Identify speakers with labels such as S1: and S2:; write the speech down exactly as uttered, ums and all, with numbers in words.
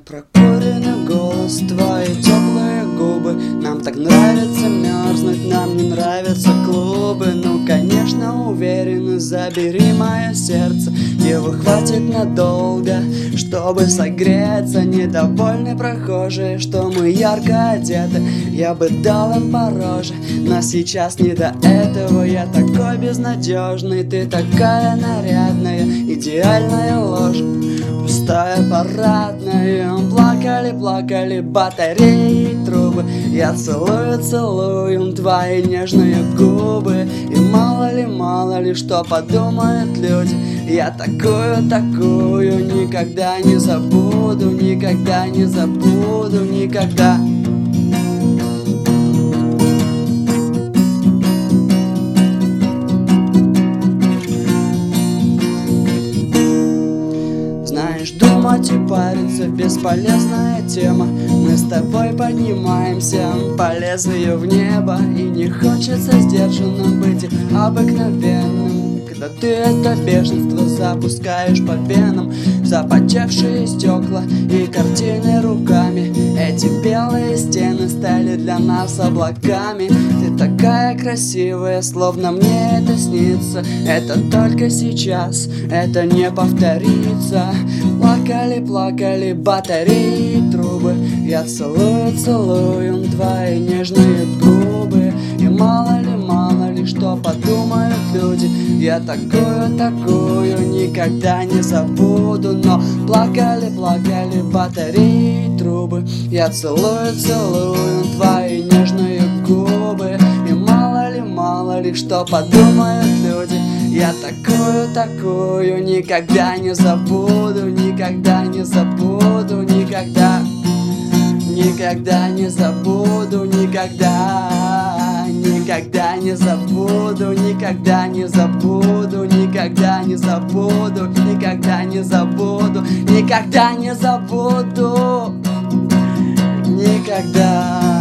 S1: Прокуренный голос, твои теплые губы. Нам так нравится мерзнуть, нам не нравятся клубы. Ну, конечно, уверен, забери мое сердце. Его хватит надолго, чтобы согреться. Недовольны прохожие, что мы ярко одеты. Я бы дал им по роже, но сейчас не до этого. Я такой безнадежный, ты такая нарядная. Идеальная ложь, пустая парадная. Плакали, плакали батареи и трубы. Я целую, целую твои нежные губы. И мало ли, мало ли, что подумают люди. Я такую, такую никогда не забуду. Никогда не забуду, никогда. Знаешь, думать и париться — бесполезная тема. Мы с тобой поднимаемся по лезвию в небо. И не хочется сдержанным быть и обыкновенным, когда ты это бешенство запускаешь по венам. Запотевшие стекла и картины руками. Эти белые стены стали для нас облаками. Ты такая красивая, словно мне это снится. Это только сейчас, это не повторится. Плакали, плакали батареи и трубы. Я целую, целую твои нежные губы. И мало ли, мало ли, что подумают люди. Я такую, такую никогда не забуду. Но плакали, плакали батареи и трубы. Я целую, целую твои нежные губы. И мало ли, мало ли, что подумают люди. Я такую, такую никогда не забуду. Никогда не забуду, никогда. Никогда не забуду, никогда. Никогда не забуду, никогда не забуду, никогда не забуду, никогда не забуду, никогда не забуду, никогда.